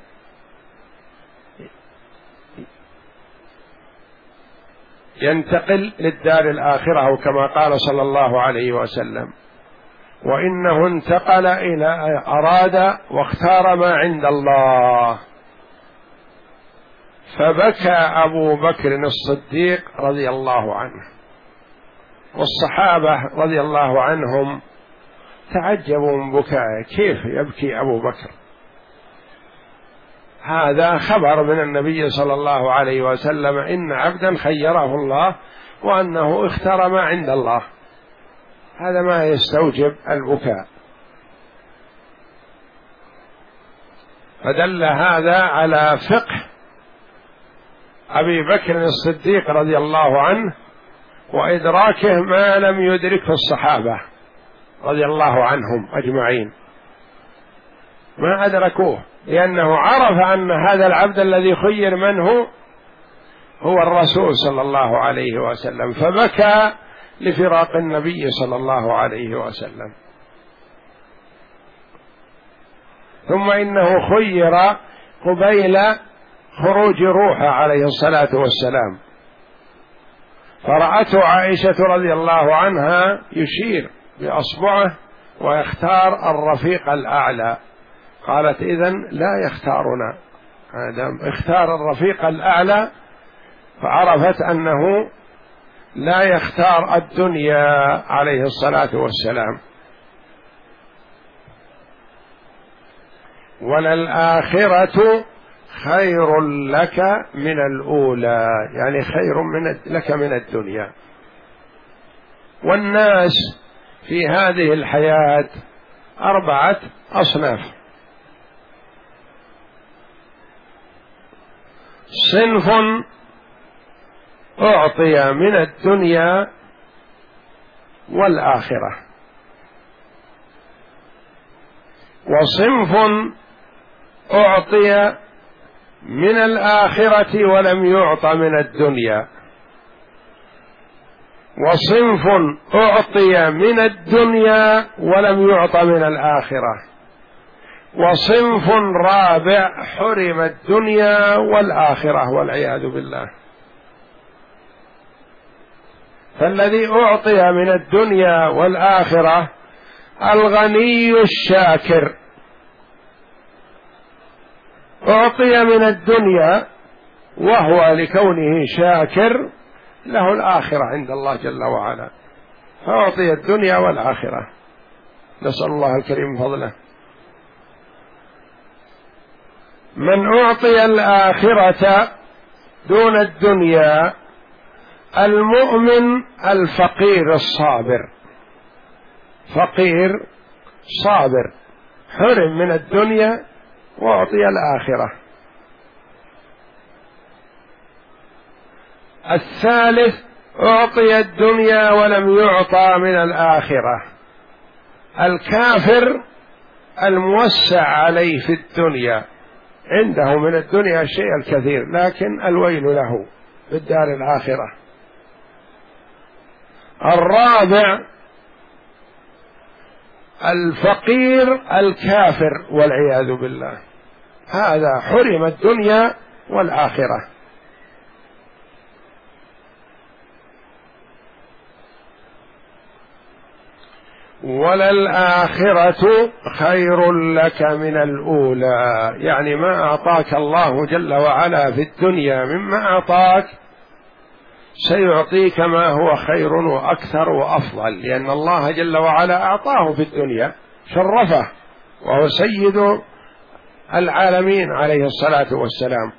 ينتقل للدار الآخرة، أو كما قال صلى الله عليه وسلم: وإنه انتقل إلى أراد واختار ما عند الله. فبكى أبو بكر الصديق رضي الله عنه، والصحابة رضي الله عنهم تعجبوا من بكائه، كيف يبكي أبو بكر؟ هذا خبر من النبي صلى الله عليه وسلم إن عبدا خيره الله وأنه اختار ما عند الله، هذا ما يستوجب البكاء. فدل هذا على فقه أبي بكر الصديق رضي الله عنه وإدراكه ما لم يدركه الصحابة رضي الله عنهم أجمعين، ما أدركوه، لأنه عرف أن هذا العبد الذي خير منه هو الرسول صلى الله عليه وسلم، فبكى لفراق النبي صلى الله عليه وسلم. ثم إنه خير قبيل خروج روحه عليه الصلاة والسلام، فرأته عائشة رضي الله عنها يشير بأصبعه ويختار الرفيق الأعلى، قالت: إذن لا يختارنا، هذا اختار الرفيق الأعلى، فعرفت أنه لا يختار الدنيا عليه الصلاة والسلام. وللآخرة خير لك من الأولى، يعني خير لك من الدنيا. والناس في هذه الحياة 4 أصناف: صنف أعطي من الدنيا والآخرة، وصنف أعطي من الآخرة ولم يعط من الدنيا، وصنف أعطي من الدنيا ولم يعط من الآخرة، وصنف رابع حرم الدنيا والآخرة والعياذ بالله. فالذي أعطي من الدنيا والآخرة الغني الشاكر، أعطي من الدنيا وهو لكونه شاكر له الآخرة عند الله جل وعلا، فأعطي الدنيا والآخرة، نسأل الله الكريم فضله. من أعطي الآخرة دون الدنيا المؤمن الفقير الصابر، فقير صابر حرم من الدنيا وأعطي الآخرة. الثالث أعطي الدنيا ولم يعطى من الآخرة، الكافر الموسع عليه في الدنيا، عنده من الدنيا الشيء الكثير لكن الويل له في الدار الآخرة. الرابع الفقير الكافر والعياذ بالله، هذا حرم الدنيا والآخرة. وللآخرة خير لك من الأولى، يعني ما أعطاك الله جل وعلا في الدنيا مما أعطاك سيعطيك ما هو خير وأكثر وأفضل، لأن الله جل وعلا أعطاه في الدنيا، شرفه، وهو سيد العالمين عليه الصلاة والسلام،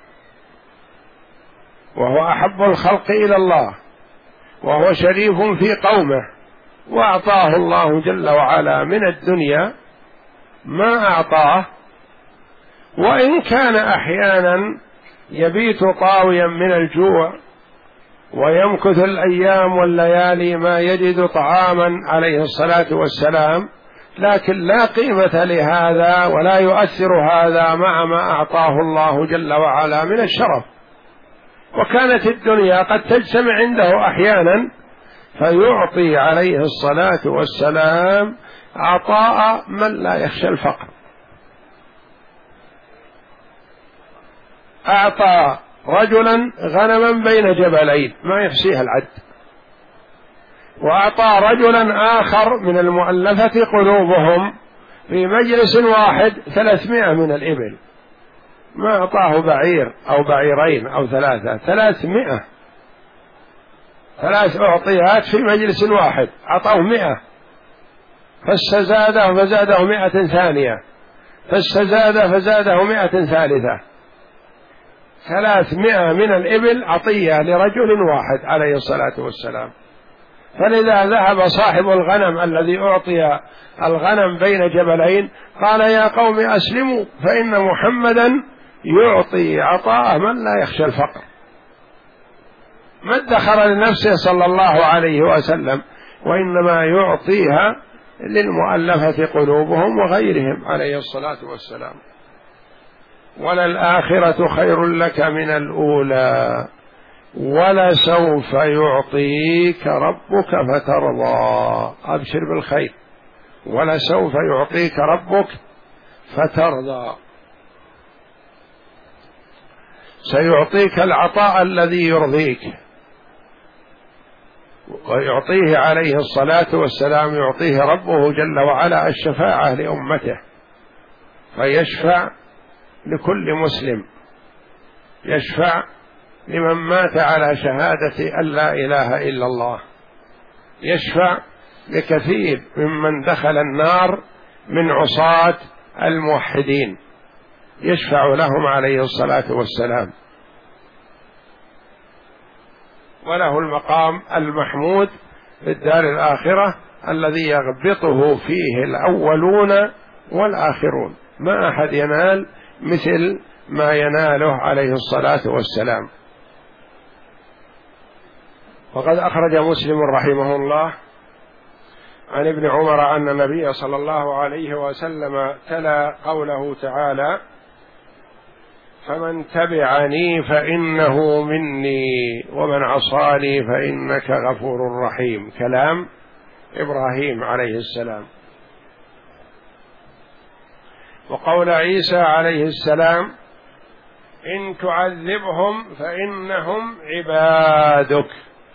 وهو أحب الخلق إلى الله، وهو شريف في قومه، وأعطاه الله جل وعلا من الدنيا ما أعطاه، وإن كان أحيانا يبيت طاويا من الجوع ويمكث الأيام والليالي ما يجد طعاما عليه الصلاة والسلام، لكن لا قيمة لهذا ولا يؤثر هذا مع ما أعطاه الله جل وعلا من الشرف. وكانت الدنيا قد تجتمع عنده أحيانا فيعطي عليه الصلاة والسلام عطاء من لا يخشى الفقر. أعطى رجلا غنما بين جبلين ما يحصيها العد، وأعطى رجلا آخر من المؤلفة قلوبهم في مجلس واحد 300 من الإبل، ما أعطاه بعير أو بعيرين أو ثلاثة، 300، 3 أعطيات في مجلس واحد، أعطاه 100، فاستزاده فزاده 100 ثانية، فاستزاده فزاده 100 ثالثة، 300 من الإبل عطية لرجل واحد عليه الصلاة والسلام. فلذا ذهب صاحب الغنم الذي أعطي الغنم بين جبلين قال: يا قوم أسلموا فإن محمدا يعطي عطاء من لا يخشى الفقر. ما ادخر لنفسه صلى الله عليه وسلم، وإنما يعطيها للمؤلفة قلوبهم وغيرهم عليه الصلاة والسلام. وللآخرة خير لك من الأولى ولسوف يعطيك ربك فترضى. أبشر بالخير، ولسوف يعطيك ربك فترضى، سيعطيك العطاء الذي يرضيك. ويعطيه عليه الصلاة والسلام، يعطيه ربه جل وعلا الشفاعة لأمته، فيشفع لكل مسلم، يشفع لمن مات على شهادة أن لا إله إلا الله، يشفع لكثير ممن دخل النار من عصاة الموحدين، يشفع لهم عليه الصلاة والسلام. وله المقام المحمود في الدار الآخرة الذي يغبطه فيه الأولون والآخرون، ما أحد ينال مثل ما يناله عليه الصلاة والسلام. وقد أخرج مسلم رحمه الله عن ابن عمر أن النبي صلى الله عليه وسلم تلا قوله تعالى: فمن تبعني فإنه مني ومن عصاني فإنك غفور رحيم، كلام إبراهيم عليه السلام. وقول عيسى عليه السلام: إن تعذبهم فإنهم عبادك،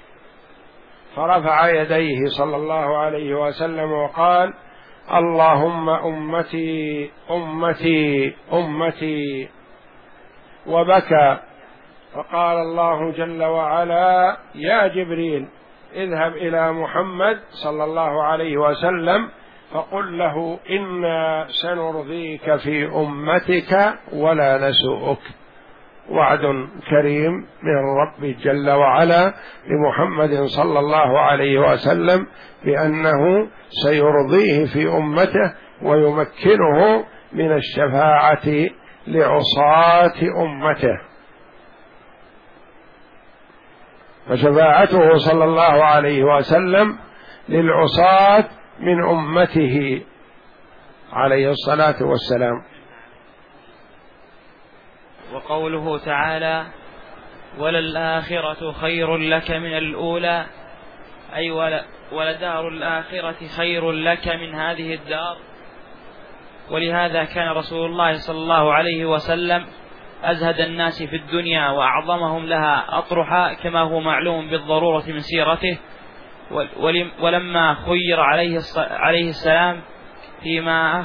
فرفع يديه صلى الله عليه وسلم وقال: اللهم أمتي أمتي أمتي، وبكى. فقال الله جل وعلا: يا جبريل اذهب إلى محمد صلى الله عليه وسلم فقل له إنا سنرضيك في أمتك ولا نسوءك. وعد كريم من الرب جل وعلا لمحمد صلى الله عليه وسلم بأنه سيرضيه في أمته ويمكنه من الشفاعة لعصاة أمته. فشفاعته صلى الله عليه وسلم للعصاة من أمته عليه الصلاة والسلام. وقوله تعالى: وللآخرة خير لك من الأولى، أي ولدار الآخرة خير لك من هذه الدار. ولهذا كان رسول الله صلى الله عليه وسلم أزهد الناس في الدنيا وأعظمهم لها أطرحا، كما هو معلوم بالضرورة من سيرته. ولما خير عليه السلام فيما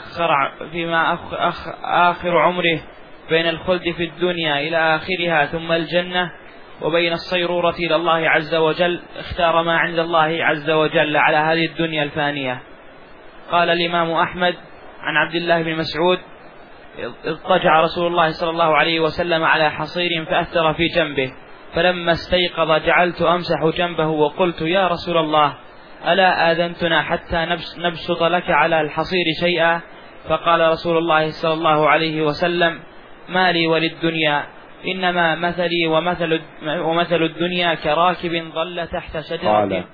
آخر عمره بين الخلد في الدنيا إلى آخرها ثم الجنة، وبين الصيرورة إلى الله عز وجل، اختار ما عند الله عز وجل على هذه الدنيا الفانية. قال الإمام أحمد عن عبد الله بن مسعود: اضطجع رسول الله صلى الله عليه وسلم على حصير فأثر في جنبه، فلما استيقظ جعلت أمسح جنبه وقلت: يا رسول الله، ألا آذنتنا حتى نبسط لك على الحصير شيئا؟ فقال رسول الله صلى الله عليه وسلم: ما لي وللدنيا، إنما مثلي ومثل الدنيا كراكب ضل تحت شجرة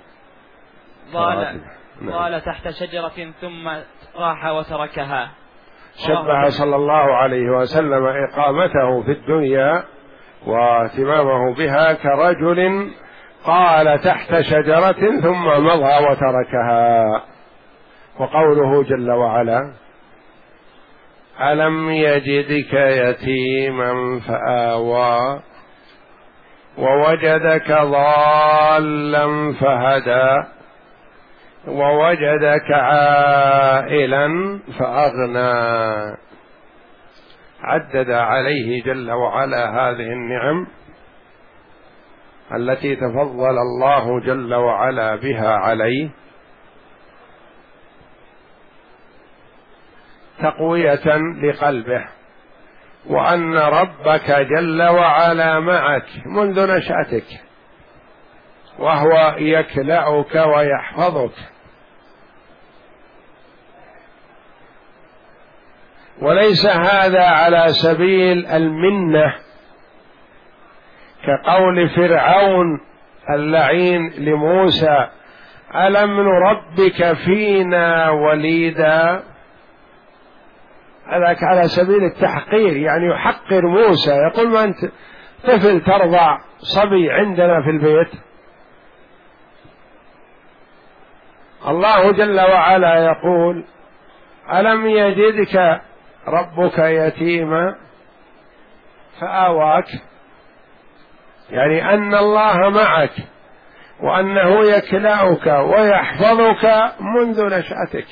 ضال تحت شجرة ثم راح وتركها. شبه صلى الله عليه وسلم إقامته في الدنيا واهتمامه بها كرجل قال تحت شجرة ثم مضى وتركها. وقوله جل وعلا: ألم يجدك يتيما فآوى ووجدك ضالا فهدى ووجدك عائلا فأغنى. عدد عليه جل وعلا هذه النعم التي تفضل الله جل وعلا بها عليه تقوية لقلبه، وأن ربك جل وعلا معك منذ نشأتك، وهو يكلأك ويحفظك، وليس هذا على سبيل المنة كقول فرعون اللعين لموسى: ألم نربك فينا وليدا. هذاك على سبيل التحقير، يعني يحقر موسى، يقول: ما أنت طفل ترضع صبي عندنا في البيت. الله جل وعلا يقول: ألم يجدك ربك يتيما فآواك، يعني أن الله معك وأنه يكلأك ويحفظك منذ نشأتك.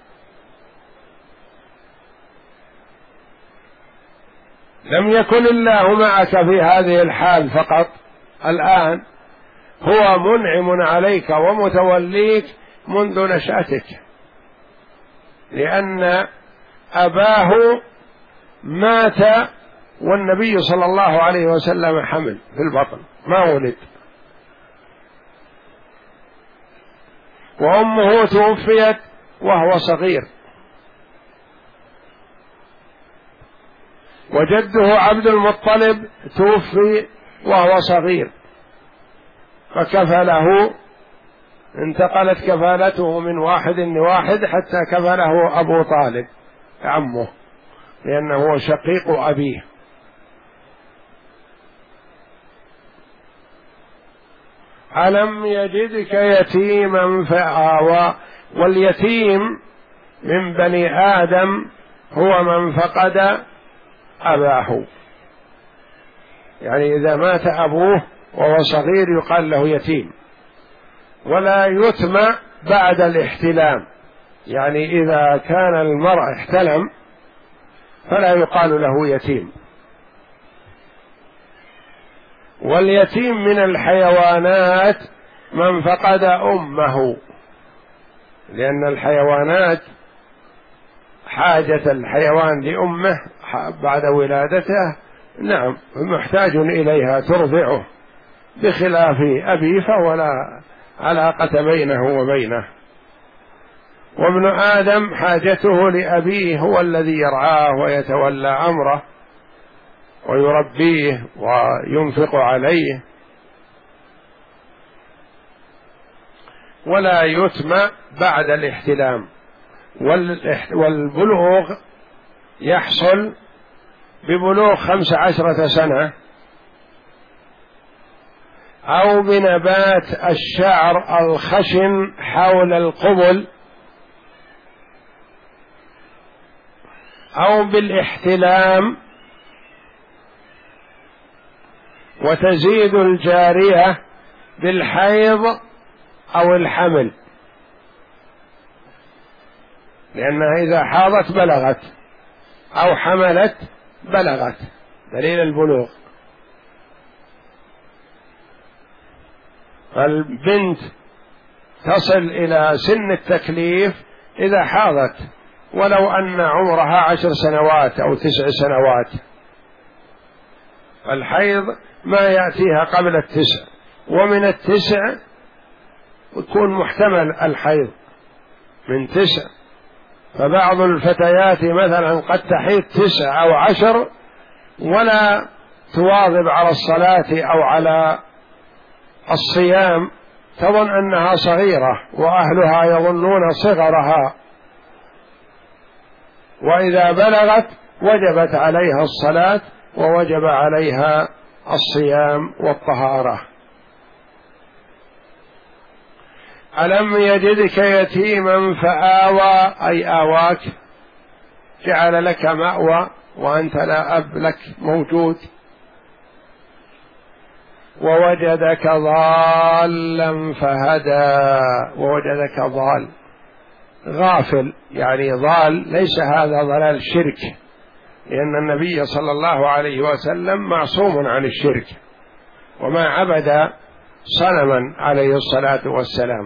لم يكن الله معك في هذه الحال فقط، الآن هو منعم عليك ومتوليك منذ نشأتك، لأن أباه مات والنبي صلى الله عليه وسلم حمل في البطن ما ولد، وأمه توفيت وهو صغير، وجده عبد المطلب توفي وهو صغير، فكفله، انتقلت كفالته من واحد لواحد حتى كفله أبو طالب عمه، لأنه هو شقيق أبيه. ألم يجدك يتيما فآوى، واليتيم من بني آدم هو من فقد أباه، يعني إذا مات أبوه وهو صغير يقال له يتيم. ولا يتم بعد الاحتلام، يعني إذا كان المرء احتلم فلا يقال له يتيم. واليتيم من الحيوانات من فقد أمه، لأن الحيوانات حاجة الحيوان لأمه بعد ولادته، نعم، محتاج إليها ترضعه، بخلاف أبيه فهو لا علاقة بينه وبينه. وابن آدم حاجته لأبيه، هو الذي يرعاه ويتولى أمره ويربيه وينفق عليه. ولا يتم بعد الاحتلام، والبلوغ يحصل ببلوغ 15 سنة أو بنبات الشعر الخشن حول القبل، أو بالاحتلام، وتزيد الجارية بالحيض أو الحمل، لأنها إذا حاضت بلغت أو حملت بلغت، دليل البلوغ. البنت تصل إلى سن التكليف إذا حاضت، ولو أن عمرها 10 سنوات أو 9 سنوات. الحيض ما يأتيها قبل 9، ومن 9 يكون محتمل الحيض من 9. فبعض الفتيات مثلا قد تحيض 9 أو 10 ولا تواظب على الصلاة أو على الصيام، تظن أنها صغيرة وأهلها يظنون صغرها، وإذا بلغت وجبت عليها الصلاة ووجب عليها الصيام والطهارة. ألم يجدك يتيما فآوى، أي آواك، جعل لك مأوى وأنت لا أب لك موجود. ووجدك ضالا فهدى، ووجدك ضال غافل، يعني ضال، ليس هذا ضلال شرك، لأن النبي صلى الله عليه وسلم معصوم عن الشرك وما عبد صنما عليه الصلاة والسلام،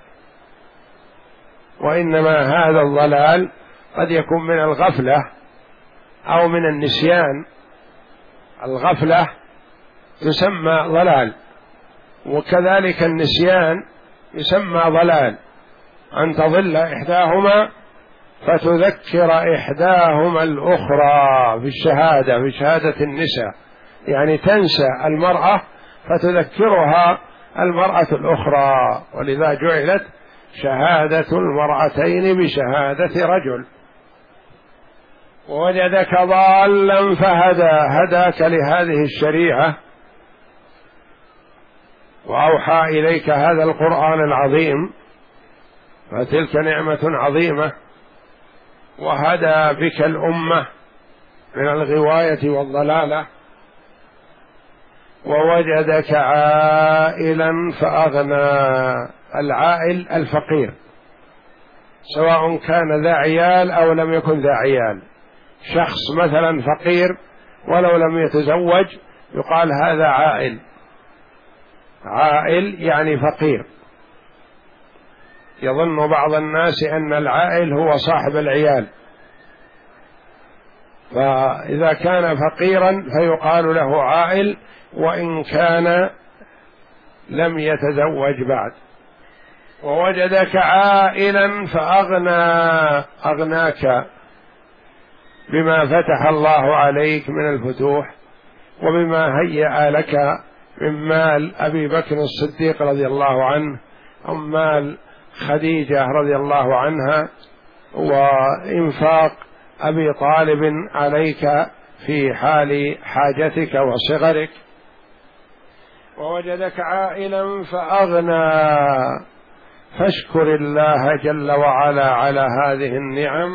وإنما هذا الضلال قد يكون من الغفلة أو من النسيان. الغفلة يسمى ضلال، وكذلك النسيان يسمى ضلال، أن تضل إحداهما فتذكر إحداهما الأخرى في الشهادة، في شهادة النساء، يعني تنسى المرأة فتذكرها المرأة الأخرى، ولذا جعلت شهادة المرأتين بشهادة رجل. ووجدك ضالا فهدى، هداك لهذه الشريعة وأوحى إليك هذا القرآن العظيم، فتلك نعمة عظيمة، وهدى بك الأمة من الغواية والضلالة. ووجدك عائلا فأغنى، العائل الفقير، سواء كان ذا عيال أو لم يكن ذا عيال. شخص مثلا فقير ولو لم يتزوج يقال هذا عائل، عائل يعني فقير. يظن بعض الناس أن العائل هو صاحب العيال، فإذا كان فقيرا فيقال له عائل وإن كان لم يتزوج بعد. ووجدك عائلا فأغنى، أغناك بما فتح الله عليك من الفتوح وبما هيأ لك من مال أبي بكر الصديق رضي الله عنه أو مال خديجة رضي الله عنها، وإنفاق أبي طالب عليك في حال حاجتك وصغرك. ووجدك عائلا فأغنى، فاشكر الله جل وعلا على هذه النعم،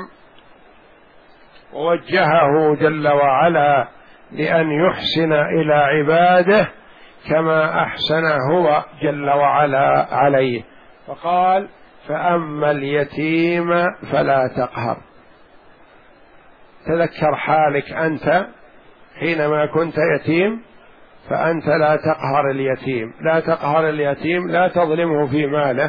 ووجهه جل وعلا لأن يحسن إلى عباده كما أحسن هو جل وعلا عليه، فقال فأما اليتيم فلا تقهر. تذكر حالك أنت حينما كنت يتيم، فأنت لا تقهر اليتيم، لا تقهر اليتيم، لا تظلمه في ماله،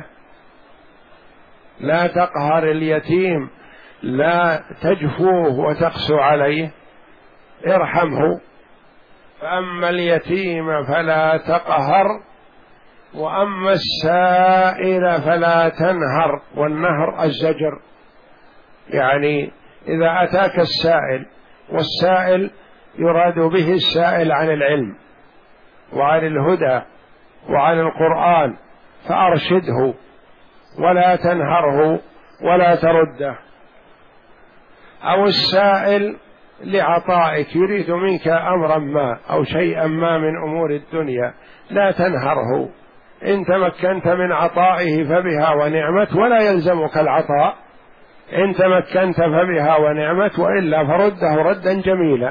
لا تقهر اليتيم، لا تجفوه وتقسو عليه، ارحمه. فأما اليتيم فلا تقهر، وأما السائل فلا تنهر. والنهر الزجر، يعني إذا أتاك السائل، والسائل يراد به السائل عن العلم وعن الهدى وعن القرآن، فأرشده ولا تنهره ولا ترده. أو السائل لعطائك، يريد منك أمرا ما أو شيئا ما من أمور الدنيا، لا تنهره. إن تمكنت من عطائه فبها ونعمت، ولا يلزمك العطاء. إن تمكنت فبها ونعمت، وإلا فرده ردا جميلا.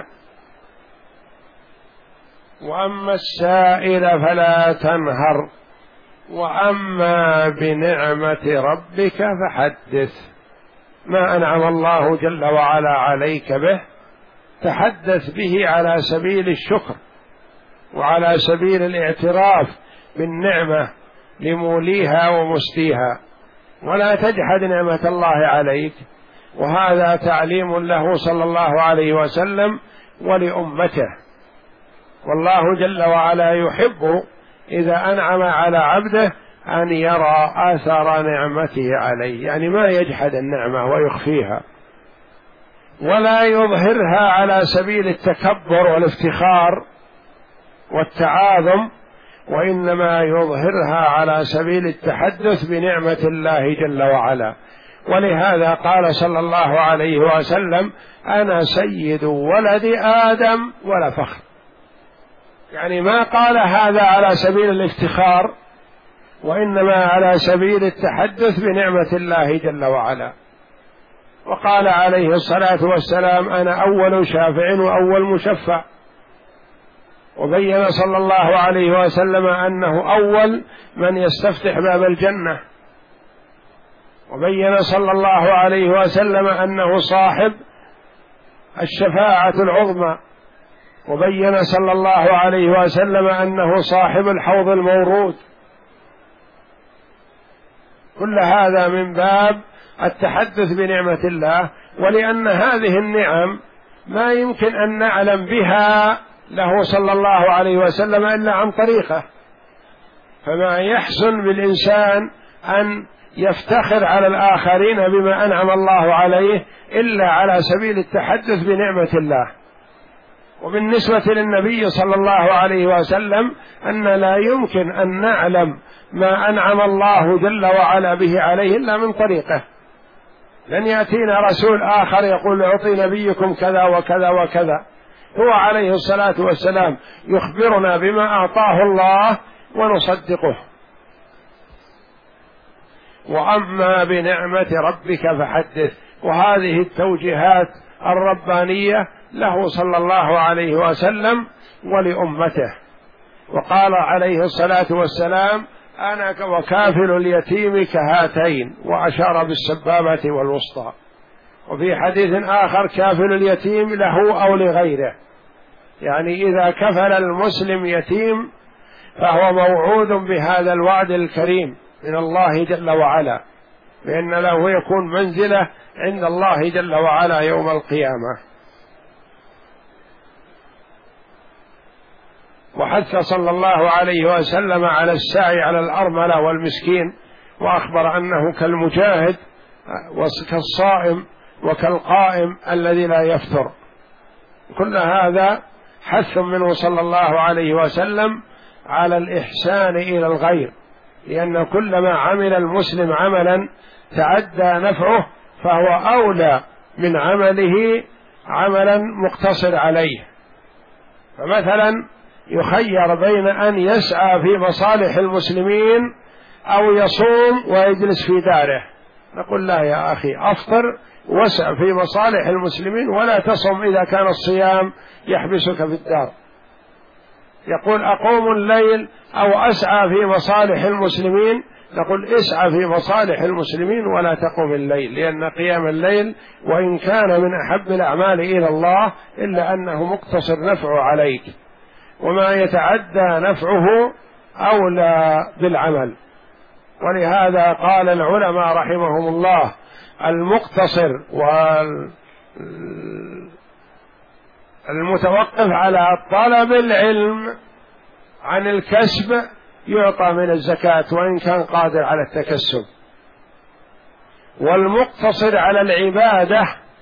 وأما السائل فلا تنهر، وأما بنعمة ربك فحدث. ما أنعم الله جل وعلا عليك به تحدث به على سبيل الشكر وعلى سبيل الاعتراف بالنعمة لموليها ومسديها، ولا تجحد نعمة الله عليك. وهذا تعليم له صلى الله عليه وسلم ولأمته. والله جل وعلا يحب إذا أنعم على عبده أن يرى آثار نعمته عليه، يعني ما يجحد النعمة ويخفيها، ولا يظهرها على سبيل التكبر والافتخار والتعاظم، وإنما يظهرها على سبيل التحدث بنعمة الله جل وعلا. ولهذا قال صلى الله عليه وسلم: أنا سيد ولد آدم ولا فخر. يعني ما قال هذا على سبيل الافتخار، وإنما على سبيل التحدث بنعمة الله جل وعلا. وقال عليه الصلاة والسلام: أنا أول شافع وأول مشفع. وبين صلى الله عليه وسلم أنه أول من يستفتح باب الجنة. وبين صلى الله عليه وسلم أنه صاحب الشفاعة العظمى. وبين صلى الله عليه وسلم أنه صاحب الحوض المورود. كل هذا من باب التحدث بنعمة الله، ولأن هذه النعم ما يمكن أن نعلم بها له صلى الله عليه وسلم إلا عن طريقه. فما يحسن بالإنسان أن يفتخر على الآخرين بما أنعم الله عليه إلا على سبيل التحدث بنعمة الله. وبالنسبة للنبي صلى الله عليه وسلم أن لا يمكن أن نعلم ما أنعم الله جل وعلا به عليه إلا من طريقه. لن يأتينا رسول آخر يقول: أعطي نبيكم كذا وكذا وكذا. هو عليه الصلاة والسلام يخبرنا بما أعطاه الله ونصدقه. وأما بنعمة ربك فحدث. وهذه التوجيهات الربانية له صلى الله عليه وسلم ولأمته. وقال عليه الصلاة والسلام: أنا وكافل اليتيم كهاتين، وأشار بالسبابة والوسطى. وفي حديث آخر: كافل اليتيم له أو لغيره. يعني إذا كفل المسلم يتيم فهو موعود بهذا الوعد الكريم من الله جل وعلا، بأن له يكون منزلة عند الله جل وعلا يوم القيامة. وحث صلى الله عليه وسلم على السعي على الأرملة والمسكين، وأخبر أنه كالمجاهد وكالصائم وكالقائم الذي لا يفطر. كل هذا حث منه صلى الله عليه وسلم على الإحسان إلى الغير، لأن كلما عمل المسلم عملا تعدى نفعه فهو أولى من عمله عملا مقتصر عليه. فمثلا يخير بين أن يسعى في مصالح المسلمين أو يصوم ويجلس في داره، نقول: لا يا أخي، أفطر واسع في مصالح المسلمين ولا تصم إذا كان الصيام يحبسك في الدار. يقول: أقوم الليل أو أسعى في مصالح المسلمين، نقول: اسعى في مصالح المسلمين ولا تقم الليل، لأن قيام الليل وإن كان من أحب الأعمال إلى الله إلا أنه مقتصر نفعه عليك، وما يتعدى نفعه أولى بالعمل. ولهذا قال العلماء رحمهم الله: المقتصر والمتوقف على طلب العلم عن الكسب يعطى من الزكاة وإن كان قادر على التكسب، والمقتصر على العبادة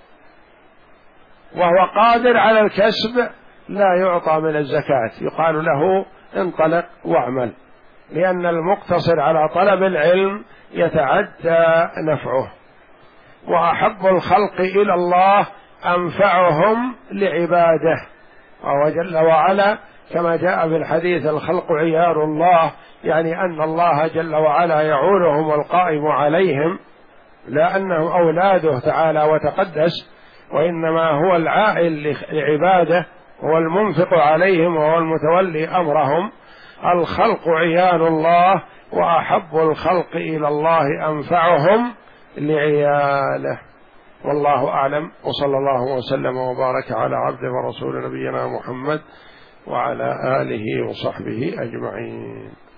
وهو قادر على الكسب لا يعطى من الزكاة، يقال له: انطلق واعمل، لأن المقتصر على طلب العلم يتعدى نفعه. وأحب الخلق إلى الله أنفعهم لعباده. وهو جل وعلا كما جاء في الحديث الخلق عيال الله، يعني أن الله جل وعلا يعولهم والقائم عليهم، لا أنهم أولاده تعالى وتقدس، وإنما هو العائل لعباده، هو المنفق عليهم وهو المتولي أمرهم. الخلق عيال الله، وأحب الخلق إلى الله أنفعهم لعياله. والله أعلم، وصلى الله وسلم وبارك على عبده ورسول نبينا محمد وعلى آله وصحبه أجمعين.